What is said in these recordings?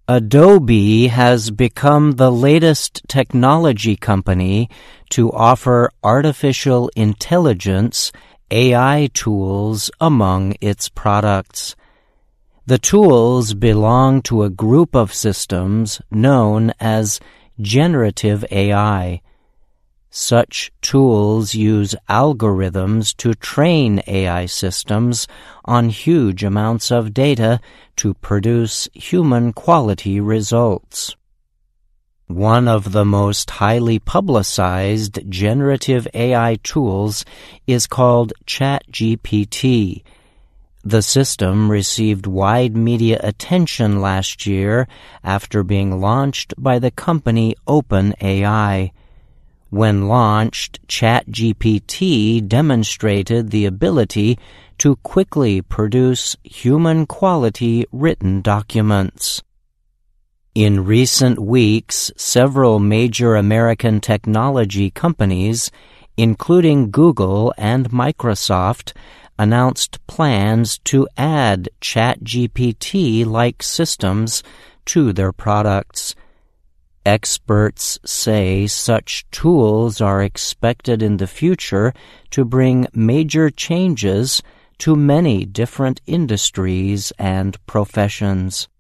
Adobe has become the latest technology company to offer artificial intelligence AI tools among its products. The tools belong to a group of systems known as generative AI. Such tools use algorithms to train AI systems on huge amounts of data to produce human-quality results. One of the most highly publicized generative AI tools is called ChatGPT. The system received wide media attention last year after being launched by the company OpenAI. When launched, ChatGPT demonstrated the ability to quickly produce human-quality written documents. In recent weeks, several major American technology companies, including Google and Microsoft, announced plans to add ChatGPT-like systems to their products. Experts say such tools are expected in the future to bring major changes to many different industries and professions.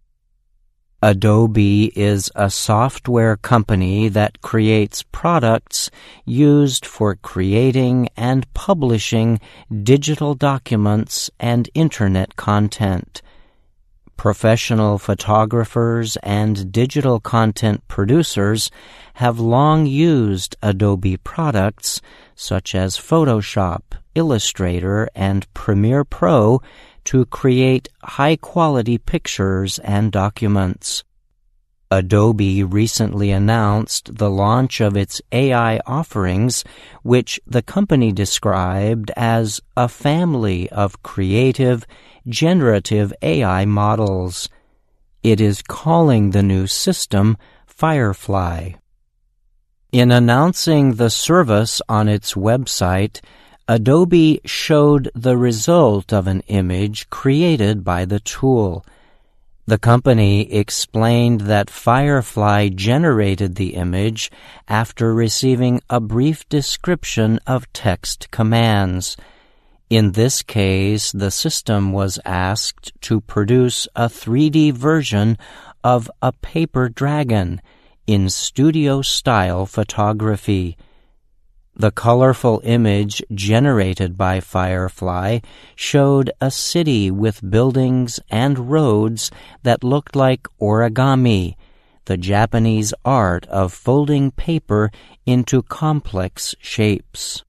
Adobe is a software company that creates products used for creating and publishing digital documents and Internet content. Professional photographers and digital content producers have long used Adobe products such as Photoshop, Illustrator, and Premiere Pro to create high-quality pictures and documents. Adobe recently announced the launch of its AI offerings, which the company described as a family of creative, generative AI models. It is calling the new system Firefly. In announcing the service on its website, Adobe showed the result of an image created by the tool. The company explained that Firefly generated the image after receiving a brief description of text commands. In this case, the system was asked to produce a 3D version of a paper dragon in studio-style photography. The colorful image generated by Firefly showed a city with buildings and roads that looked like origami, the Japanese art of folding paper into complex shapes.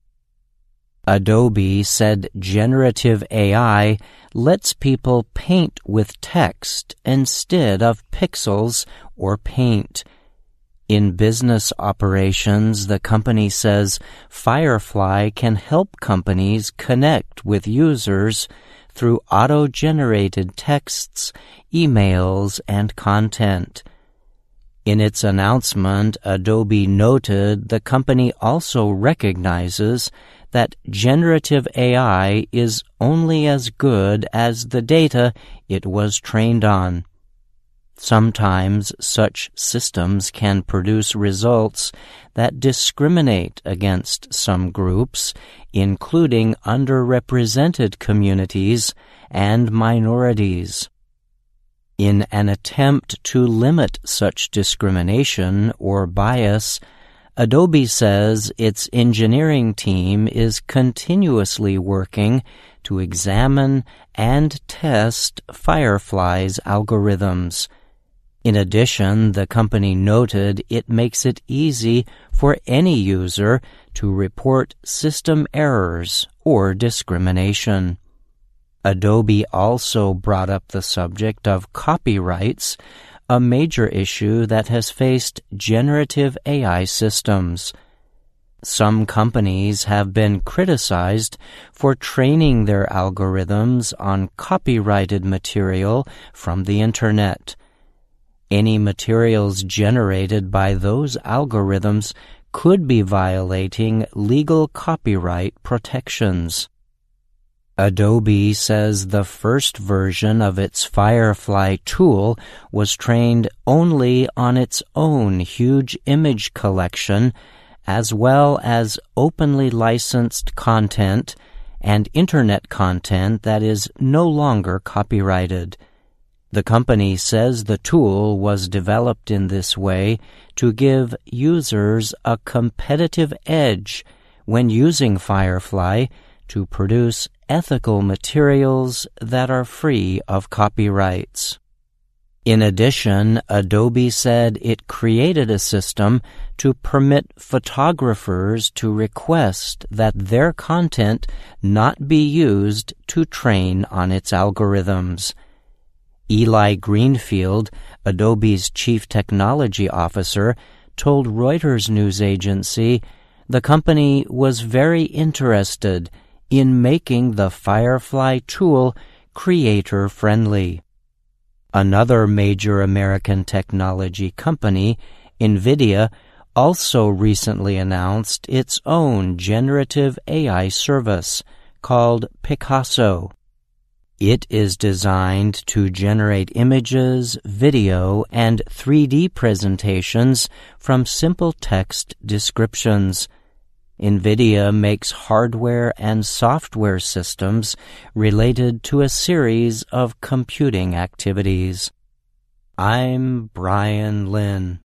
Adobe said generative AI lets people paint with text instead of pixels or paint. In business operations, the company says Firefly can help companies connect with users through auto-generated texts, emails, and content. In its announcement, Adobe noted the company also recognizes that generative AI is only as good as the data it was trained on. Sometimes such systems can produce results that discriminate against some groups, including underrepresented communities and minorities. In an attempt to limit such discrimination or bias, Adobe says its engineering team is continuously working to examine and test Firefly's algorithms. In addition, the company noted it makes it easy for any user to report system errors or discrimination. Adobe also brought up the subject of copyrights, a major issue that has faced generative AI systems. Some companies have been criticized for training their algorithms on copyrighted material from the Internet. Any materials generated by those algorithms could be violating legal copyright protections. Adobe says the first version of its Firefly tool was trained only on its own huge image collection, as well as openly licensed content and Internet content that is no longer copyrighted. The company says the tool was developed in this way to give users a competitive edge when using Firefly to produce ethical materials that are free of copyrights. In addition, Adobe said it created a system to permit photographers to request that their content not be used to train on its algorithms. Eli Greenfield, Adobe's chief technology officer, told Reuters news agency the company was very interested in making the Firefly tool creator-friendly. Another major American technology company, NVIDIA, also recently announced its own generative AI service called Picasso. It is designed to generate images, video, and 3D presentations from simple text descriptions. NVIDIA makes hardware and software systems related to a series of computing activities. I'm Brian Lynn.